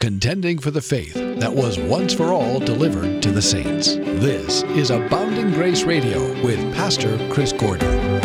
contending for the faith that was once for all delivered to the saints. This is Abounding Grace Radio with Pastor Chris Gordon.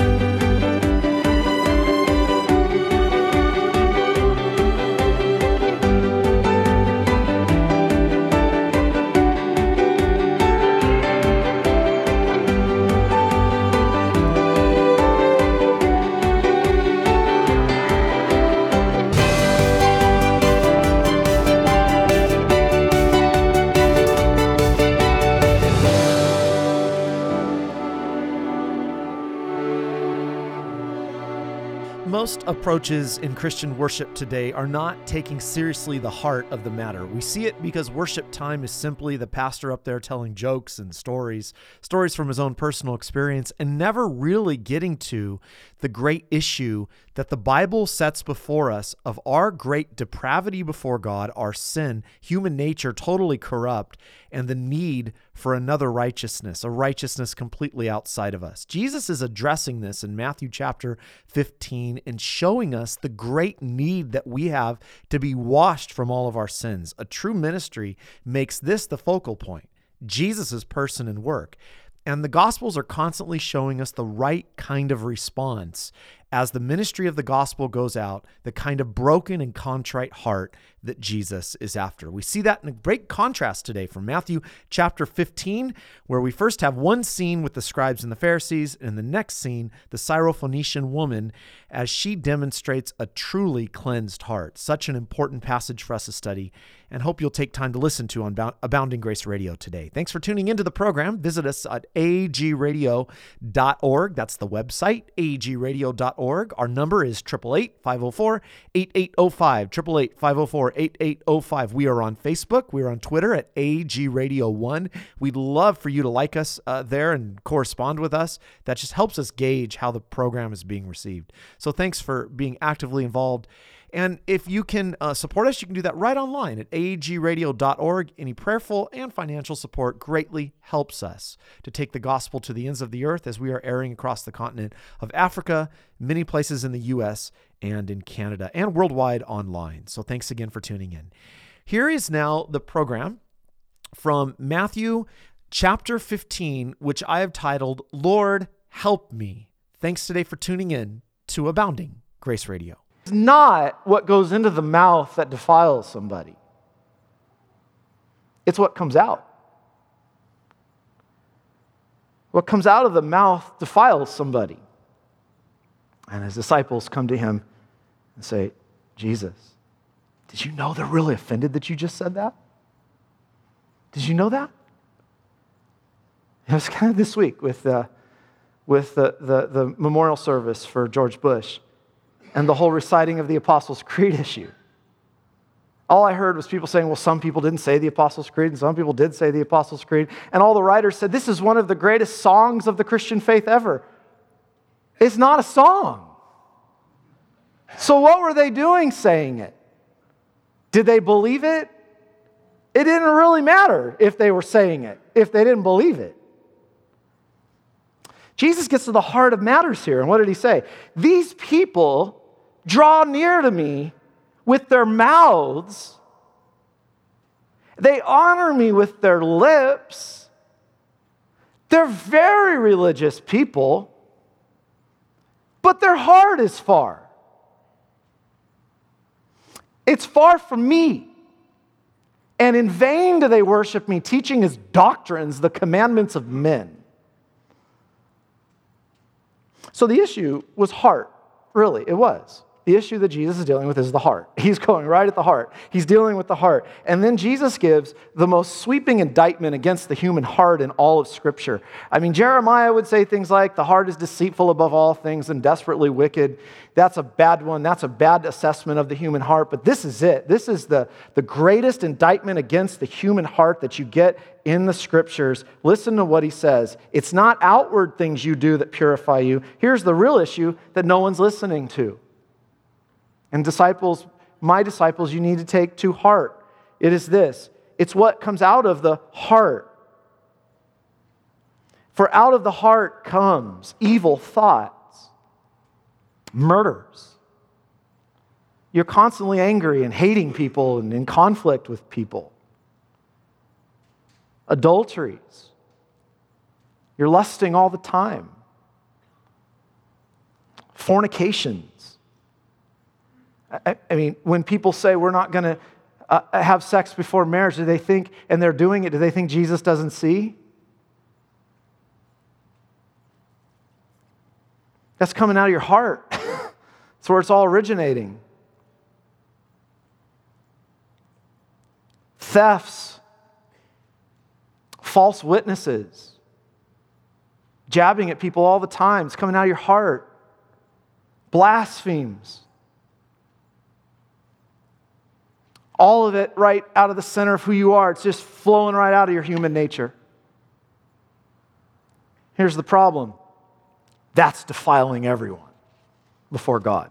Most approaches in Christian worship today are not taking seriously the heart of the matter. We see it because worship time is simply the pastor up there telling jokes and stories from his own personal experience, and never really getting to the great issue that the Bible sets before us of our great depravity before God, our sin, human nature totally corrupt, and the need for another righteousness, a righteousness completely outside of us. Jesus is addressing this in Matthew chapter 15 and showing us the great need that we have to be washed from all of our sins. A true ministry makes this the focal point, Jesus' person and work. And the Gospels are constantly showing us the right kind of response as the ministry of the gospel goes out, the kind of broken and contrite heart that Jesus is after. We see that in a great contrast today from Matthew chapter 15, where we first have one scene with the scribes and the Pharisees, and the next scene, the Syrophoenician woman, as she demonstrates a truly cleansed heart. Such an important passage for us to study, and hope you'll take time to listen to on Abounding Grace Radio today. Thanks for tuning into the program. Visit us at agradio.org. That's the website, agradio.org. Our number is 888-504-8805, 888-504-8805. We are on Facebook. We are on Twitter at agradio1. We'd love for you to like us there and correspond with us. That just helps us gauge how the program is being received. So thanks for being actively involved. And if you can support us, you can do that right online at agradio.org. Any prayerful and financial support greatly helps us to take the gospel to the ends of the earth as we are airing across the continent of Africa, many places in the U.S. and in Canada, and worldwide online. So thanks again for tuning in. Here is now the program from Matthew chapter 15, which I have titled, Lord, Help Me. Thanks today for tuning in to Abounding Grace Radio. It's not what goes into the mouth that defiles somebody. It's what comes out. What comes out of the mouth defiles somebody. And his disciples come to him and say, Jesus, did you know they're really offended that you just said that? Did you know that? It was kind of this week with the memorial service for George Bush and the whole reciting of the Apostles' Creed issue. All I heard was people saying, well, some people didn't say the Apostles' Creed, and some people did say the Apostles' Creed. And all the writers said, this is one of the greatest songs of the Christian faith ever. It's not a song. So what were they doing saying it? Did they believe it? It didn't really matter if they were saying it, if they didn't believe it. Jesus gets to the heart of matters here. And what did he say? These people draw near to me with their mouths. They honor me with their lips. They're very religious people, but their heart is far. It's far from me. And in vain do they worship me, teaching as doctrines the commandments of men. So the issue was heart, really, it was. The issue that Jesus is dealing with is the heart. He's going right at the heart. He's dealing with the heart. And then Jesus gives the most sweeping indictment against the human heart in all of Scripture. I mean, Jeremiah would say things like, the heart is deceitful above all things and desperately wicked. That's a bad one. That's a bad assessment of the human heart. But this is it. This is the greatest indictment against the human heart that you get in the Scriptures. Listen to what he says. It's not outward things you do that purify you. Here's the real issue that no one's listening to. And disciples, my disciples, you need to take to heart. It is this. It's what comes out of the heart. For out of the heart comes evil thoughts, murders, You're constantly angry and hating people and in conflict with people. Adulteries. You're lusting all the time. Fornications. I mean, when people say we're not going to have sex before marriage, do they think, and they're doing it, do they think Jesus doesn't see? That's coming out of your heart. That's where it's all originating. Thefts, false witnesses, jabbing at people all the time. It's coming out of your heart. Blasphemes. All of it right out of the center of who you are. It's just flowing right out of your human nature. Here's the problem. That's defiling everyone before God.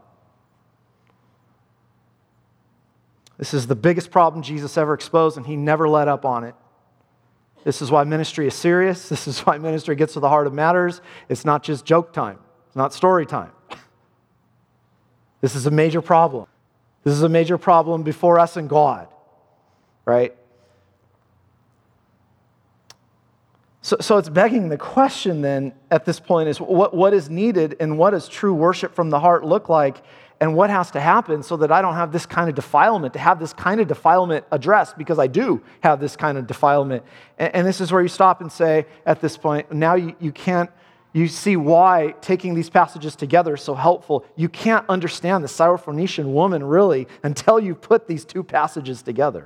This is the biggest problem Jesus ever exposed, and he never let up on it. This is why ministry is serious. This is why ministry gets to the heart of matters. It's not just joke time. It's not story time. This is a major problem. This is a major problem before us and God, right? So it's begging the question then at this point is what is needed and what does true worship from the heart look like and what has to happen so that I don't have this kind of defilement, to have this kind of defilement addressed, because I do have this kind of defilement. And this is where you stop and say at this point, now you see why taking these passages together is so helpful. You can't understand the Syrophoenician woman really until you put these two passages together.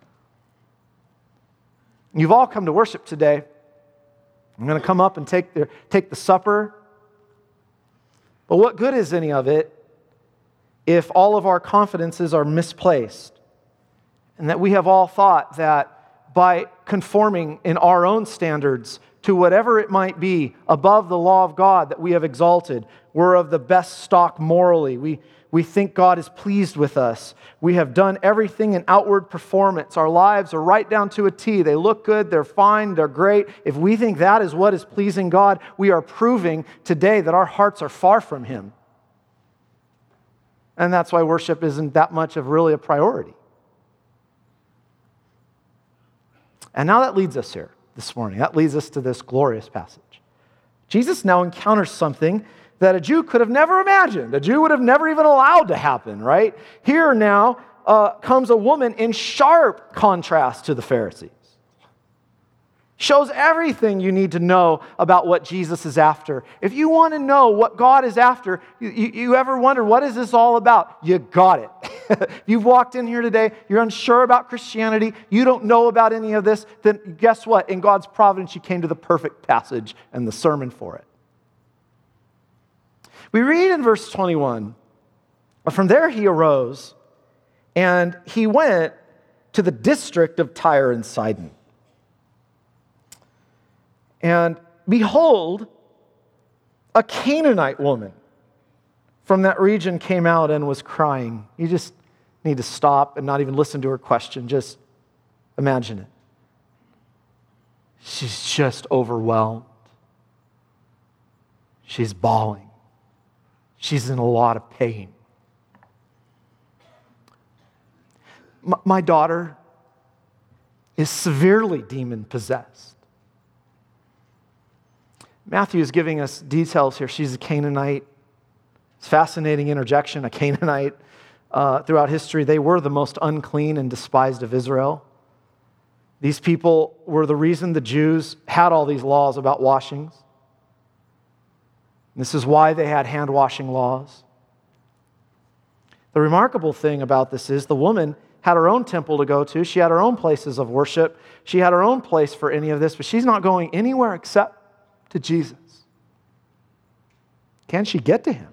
You've all come to worship today. I'm going to come up and take the supper. But what good is any of it if all of our confidences are misplaced and that we have all thought that by conforming in our own standards to whatever it might be above the law of God that we have exalted, we're of the best stock morally. We think God is pleased with us. We have done everything in outward performance. Our lives are right down to a T. They look good, they're fine, they're great. If we think that is what is pleasing God, we are proving today that our hearts are far from Him. And that's why worship isn't that much of really a priority. And now that leads us here this morning. That leads us to this glorious passage. Jesus now encounters something that a Jew could have never imagined. A Jew would have never even allowed to happen, right? Here now comes a woman in sharp contrast to the Pharisees. Shows everything you need to know about what Jesus is after. If you want to know what God is after, you ever wonder, what is this all about? You got it. You've walked in here today, you're unsure about Christianity, you don't know about any of this, then guess what? In God's providence, you came to the perfect passage and the sermon for it. We read in verse 21, from there he arose, and he went to the district of Tyre and Sidon. And behold, a Canaanite woman from that region came out and was crying. You just need to stop and not even listen to her question. Just imagine it. She's just overwhelmed. She's bawling. She's in a lot of pain. My daughter is severely demon-possessed. Matthew is giving us details here. She's a Canaanite. It's a fascinating interjection. A Canaanite, throughout history, they were the most unclean and despised of Israel. These people were the reason the Jews had all these laws about washings. This is why they had hand-washing laws. The remarkable thing about this is the woman had her own temple to go to. She had her own places of worship. She had her own place for any of this, but she's not going anywhere except to Jesus. Can she get to Him?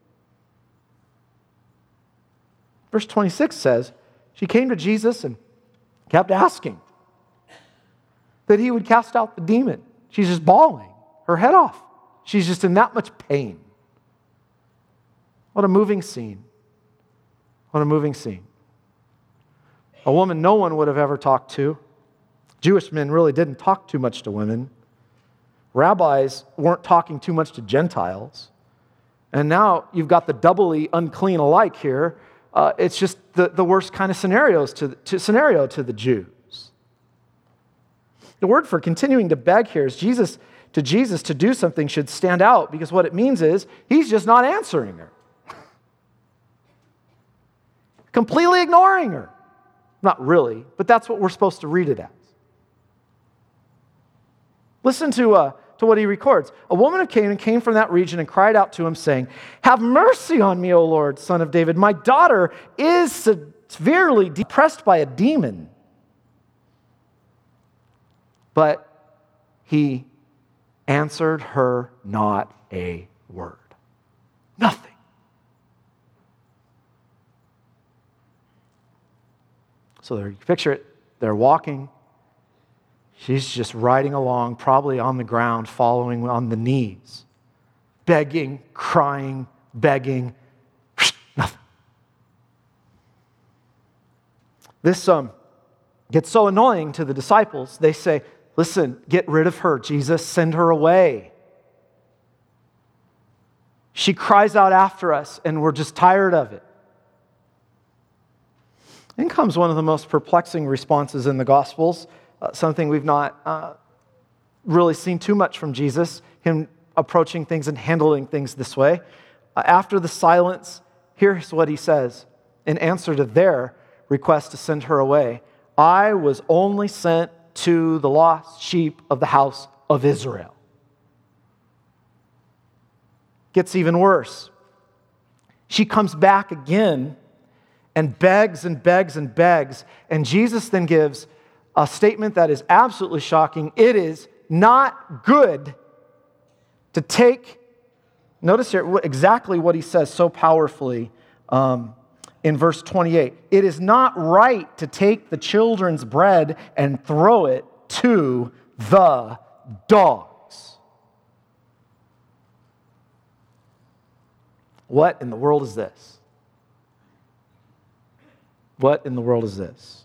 Verse 26 says, she came to Jesus and kept asking that He would cast out the demon. She's just bawling her head off. She's just in that much pain. What a moving scene. What a moving scene. A woman no one would have ever talked to. Jewish men really didn't talk too much to women. Rabbis weren't talking too much to Gentiles. And now you've got the doubly unclean alike here. it's just the worst kind of scenario to the Jews. The word for continuing to beg here is Jesus to do something should stand out, because what it means is he's just not answering her. Completely ignoring her. Not really, but that's what we're supposed to read it as. Listen to what he records. A woman of Canaan came from that region and cried out to him, saying, "Have mercy on me, O Lord, Son of David. My daughter is severely depressed by a demon." But he answered her not a word. Nothing. So there, you picture it. They're walking. She's just riding along, probably on the ground, following on the knees, begging, crying, begging. Nothing. This gets so annoying to the disciples. They say, "Listen, get rid of her. Jesus, send her away. She cries out after us, and we're just tired of it." Then comes one of the most perplexing responses in the Gospels, something we've not really seen too much from Jesus, him approaching things and handling things this way. After the silence, here's what he says in answer to their request to send her away. "I was only sent to the lost sheep of the house of Israel." Gets even worse. She comes back again and begs and begs and begs. And Jesus then gives a statement that is absolutely shocking. It is not good to take, notice here exactly what he says so powerfully in verse 28. It is not right to take the children's bread and throw it to the dogs. What in the world is this? What in the world is this?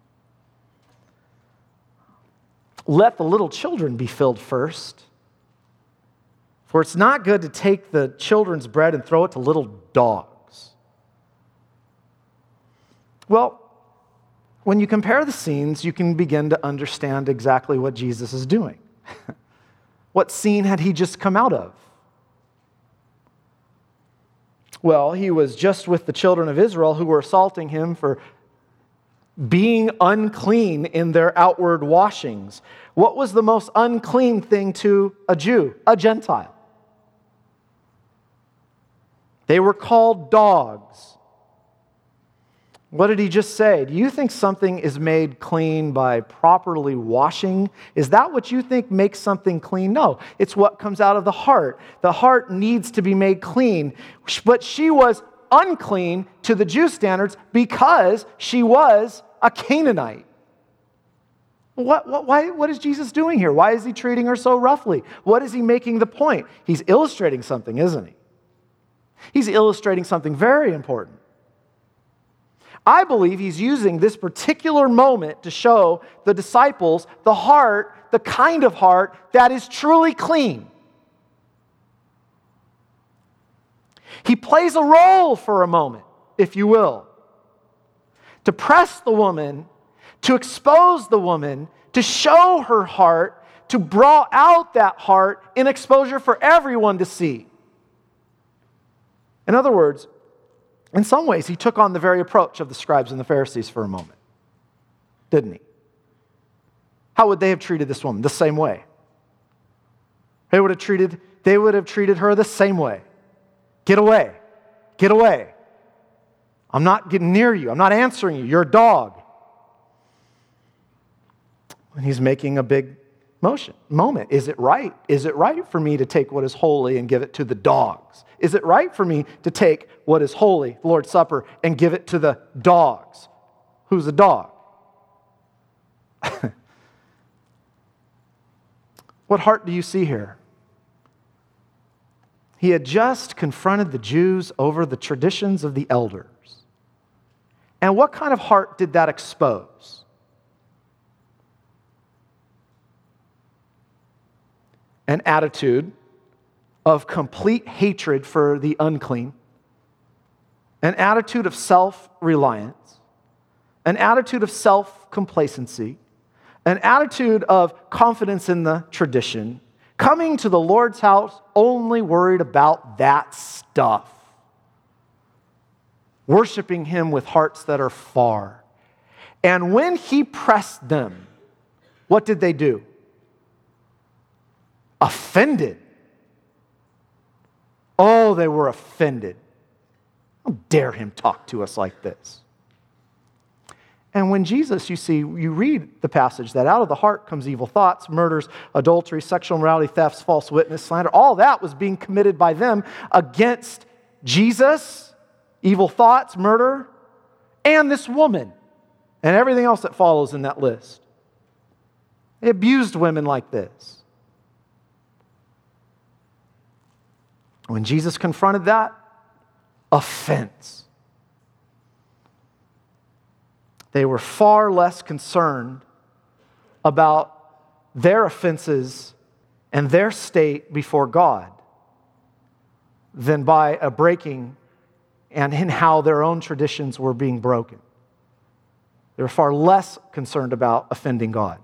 Let the little children be filled first, for it's not good to take the children's bread and throw it to little dogs. Well, when you compare the scenes, you can begin to understand exactly what Jesus is doing. What scene had he just come out of? Well, he was just with the children of Israel who were assaulting him for being unclean in their outward washings. What was the most unclean thing to a Jew? A Gentile. They were called dogs. What did he just say? Do you think something is made clean by properly washing? Is that what you think makes something clean? No, it's what comes out of the heart. The heart needs to be made clean. But she was unclean to the Jew standards because she was a Canaanite. What is Jesus doing here? Why is he treating her so roughly? What is he making the point? He's illustrating something, isn't he? He's illustrating something very important. I believe he's using this particular moment to show the disciples the heart, the kind of heart that is truly clean. He plays a role for a moment, if you will, to press the woman, to expose the woman, to show her heart, to draw out that heart in exposure for everyone to see. In other words, in some ways, he took on the very approach of the scribes and the Pharisees for a moment, didn't he? How would they have treated this woman? The same way. They would have treated her the same way. Get away. Get away. I'm not getting near you. I'm not answering you. You're a dog. And he's making a big moment. Is it right? Is it right for me to take what is holy and give it to the dogs? Is it right for me to take what is holy, the Lord's Supper, and give it to the dogs? Who's a dog? What heart do you see here? He had just confronted the Jews over the traditions of the elders. And what kind of heart did that expose? An attitude of complete hatred for the unclean, an attitude of self-reliance, an attitude of self-complacency, an attitude of confidence in the tradition, coming to the Lord's house only worried about that stuff, worshiping Him with hearts that are far. And when He pressed them, what did they do? Offended. Oh, they were offended. How dare Him talk to us like this? And when Jesus, you see, you read the passage that out of the heart comes evil thoughts, murders, adultery, sexual immorality, thefts, false witness, slander. All that was being committed by them against Jesus, evil thoughts, murder, and this woman, and everything else that follows in that list. They abused women like this. When Jesus confronted that, offense. They were far less concerned about their offenses and their state before God than by a breaking and in how their own traditions were being broken. They were far less concerned about offending God.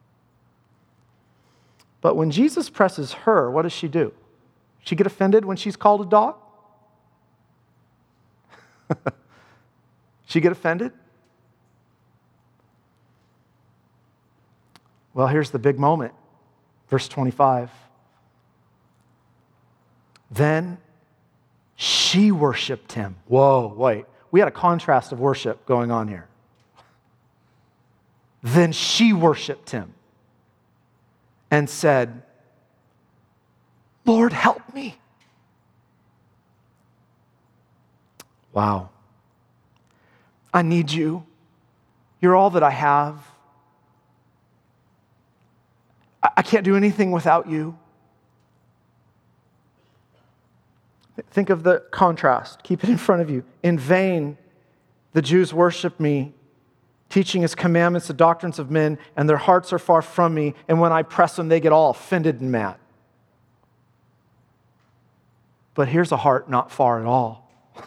But when Jesus presses her, what does she do? She get offended when she's called a dog? She get offended? Well, here's the big moment. Verse 25. Then she worshiped Him. Whoa, wait. We had a contrast of worship going on here. Then she worshiped Him and said, Lord, help me. Wow. I need you. You're all that I have. I can't do anything without you. Think of the contrast. Keep it in front of you. In vain, the Jews worship me, teaching His commandments, the doctrines of men, and their hearts are far from me. And when I press them, they get all offended and mad. But here's a heart not far at all.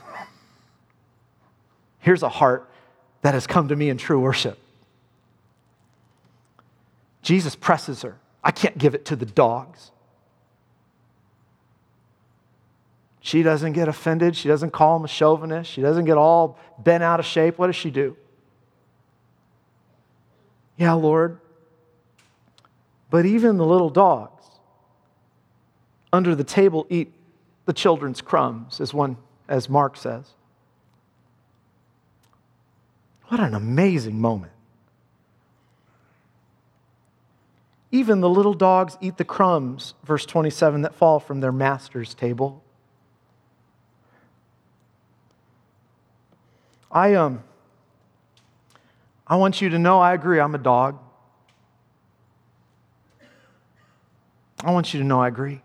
Here's a heart that has come to me in true worship. Jesus presses her. I can't give it to the dogs. She doesn't get offended. She doesn't call him a chauvinist. She doesn't get all bent out of shape. What does she do? Yeah, Lord. But even the little dogs under the table eat the children's crumbs, as Mark says. What an amazing moment. Even the little dogs eat the crumbs, verse 27, that fall from their master's table. I want you to know, I agree, I'm a dog. I want you to know I agree.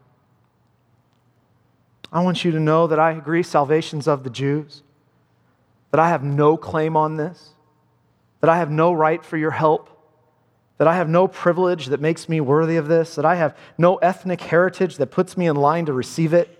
I want you to know that I agree salvation's of the Jews, that I have no claim on this, that I have no right for your help, that I have no privilege that makes me worthy of this, that I have no ethnic heritage that puts me in line to receive it,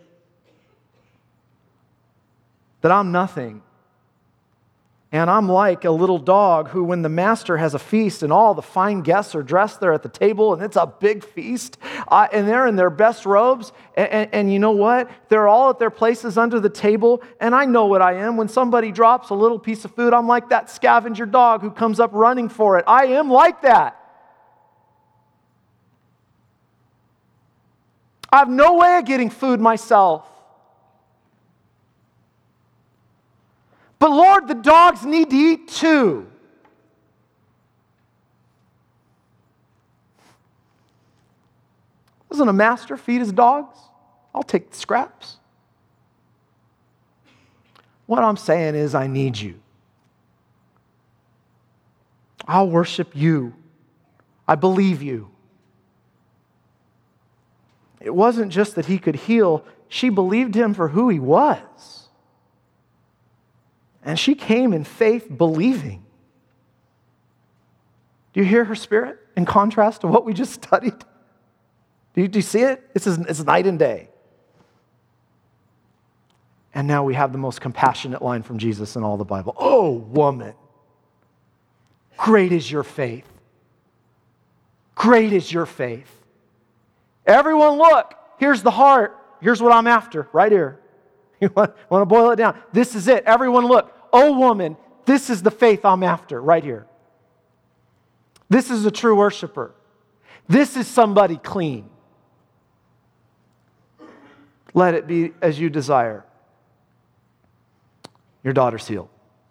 that I'm nothing. And I'm like a little dog who, when the master has a feast and all the fine guests are dressed there at the table and it's a big feast, and they're in their best robes, and you know what? They're all at their places under the table, and I know what I am. When somebody drops a little piece of food, I'm like that scavenger dog who comes up running for it. I am like that. I have no way of getting food myself. But Lord, the dogs need to eat too. Doesn't a master feed his dogs? I'll take the scraps. What I'm saying is, I need you. I'll worship you. I believe you. It wasn't just that he could heal. She believed him for who he was. And she came in faith believing. Do you hear her spirit in contrast to what we just studied? Do you see it? It's night and day. And now we have the most compassionate line from Jesus in all the Bible. Oh, woman, great is your faith. Great is your faith. Everyone look, here's the heart. Here's what I'm after, right here. You want to boil it down? This is it. Everyone look. Oh, woman, this is the faith I'm after, right here. This is a true worshiper. This is somebody clean. Let it be as you desire. Your daughter's healed.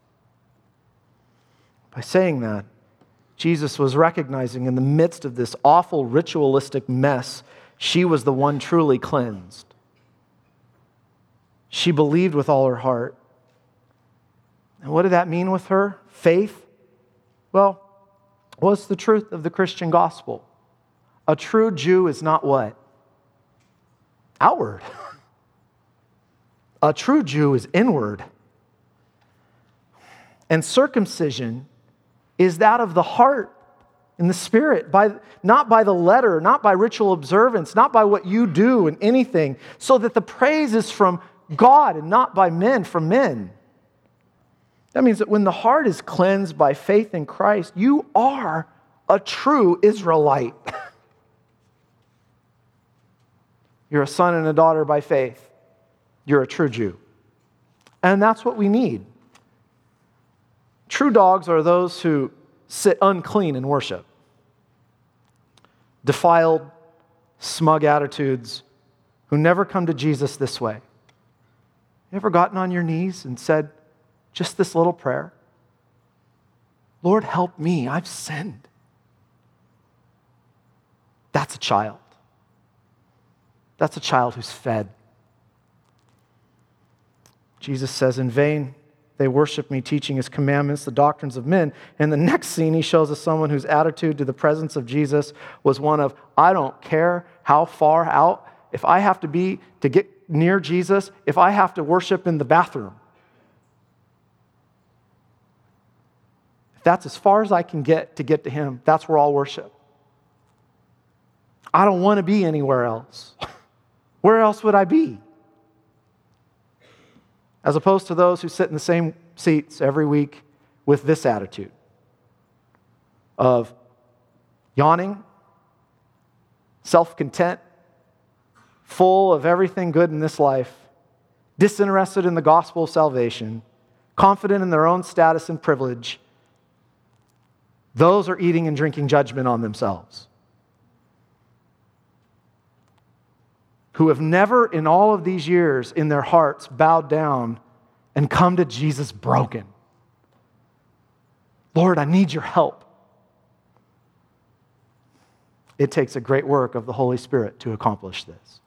By saying that, Jesus was recognizing in the midst of this awful ritualistic mess, she was the one truly cleansed. She believed with all her heart. And what did that mean with her? Faith? Well, what's the truth of the Christian gospel? A true Jew is not what? Outward. A true Jew is inward. And circumcision is that of the heart and the spirit, not by the letter, not by ritual observance, not by what you do and anything, so that the praise is from God and not by men, from men. That means that when the heart is cleansed by faith in Christ, you are a true Israelite. You're a son and a daughter by faith. You're a true Jew. And that's what we need. True dogs are those who sit unclean in worship. Defiled, smug attitudes, who never come to Jesus this way. You ever gotten on your knees and said just this little prayer? Lord, help me, I've sinned. That's a child. That's a child who's fed. Jesus says, in vain they worship me, teaching his commandments, the doctrines of men. And the next scene, he shows us someone whose attitude to the presence of Jesus was one of, I don't care how far out, if I have to be to get near Jesus, if I have to worship in the bathroom. If that's as far as I can get to him, that's where I'll worship. I don't want to be anywhere else. Where else would I be? As opposed to those who sit in the same seats every week with this attitude of yawning, self-content, full of everything good in this life, disinterested in the gospel of salvation, confident in their own status and privilege. Those are eating and drinking judgment on themselves. Who have never in all of these years in their hearts bowed down and come to Jesus broken. Lord, I need your help. It takes a great work of the Holy Spirit to accomplish this.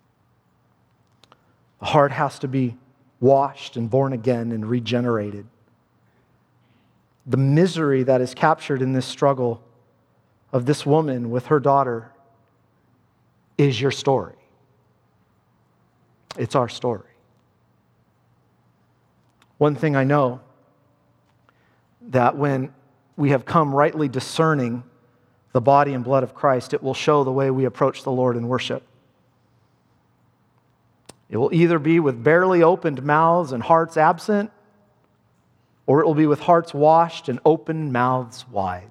The heart has to be washed and born again and regenerated. The misery that is captured in this struggle of this woman with her daughter is your story. It's our story. One thing I know, that when we have come rightly discerning the body and blood of Christ, it will show the way we approach the Lord in worship. It will either be with barely opened mouths and hearts absent, or it will be with hearts washed and open mouths wide.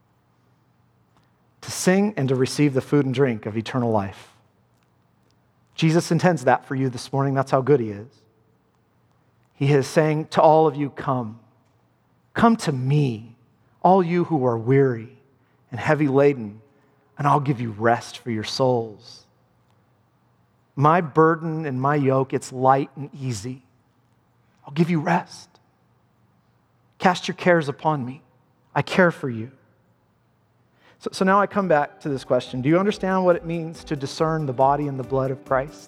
To sing and to receive the food and drink of eternal life. Jesus intends that for you this morning. That's how good he is. He is saying to all of you, come. Come to me, all you who are weary and heavy laden, and I'll give you rest for your souls. My burden and my yoke, it's light and easy. I'll give you rest. Cast your cares upon me. I care for you. So now I come back to this question. Do you understand what it means to discern the body and the blood of Christ?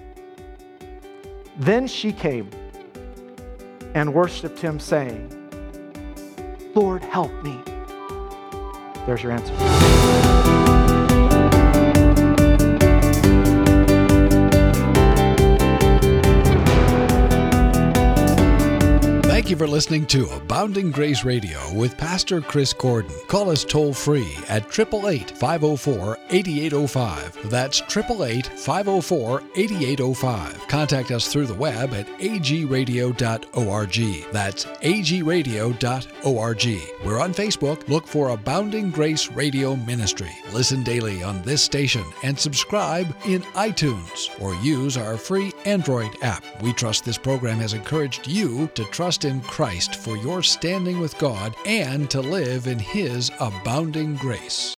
Then she came and worshiped him, saying, Lord, help me. There's your answer. Thank Thank you for listening to Abounding Grace Radio with Pastor Chris Gordon. Call us toll-free at 888-504-8805. That's 888-504-8805. Contact us through the web at agradio.org. That's agradio.org. We're on Facebook. Look for Abounding Grace Radio Ministry. Listen daily on this station and subscribe in iTunes or use our free Android app. We trust this program has encouraged you to trust in Christ for your standing with God and to live in His abounding grace.